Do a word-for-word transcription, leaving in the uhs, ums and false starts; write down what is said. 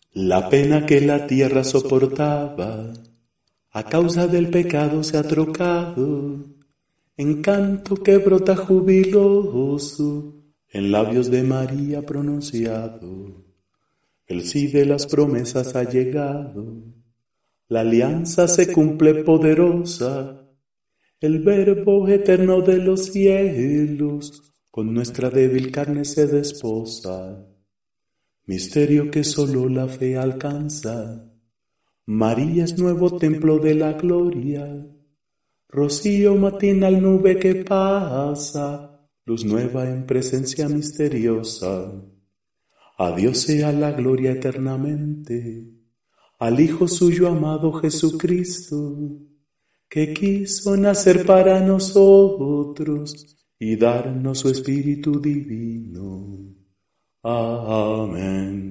La pena que la tierra soportaba, a causa del pecado se ha trocado en canto que brota jubiloso, en labios de María pronunciado. El sí de las promesas ha llegado, la alianza se cumple poderosa, el Verbo eterno de los cielos, con nuestra débil carne se desposa. Misterio que solo la fe alcanza, María es nuevo templo de la gloria, rocío matinal nube que pasa, luz nueva en presencia misteriosa. A Dios sea la gloria eternamente, al Hijo suyo amado Jesucristo, que quiso nacer para nosotros y darnos su Espíritu divino. Amén.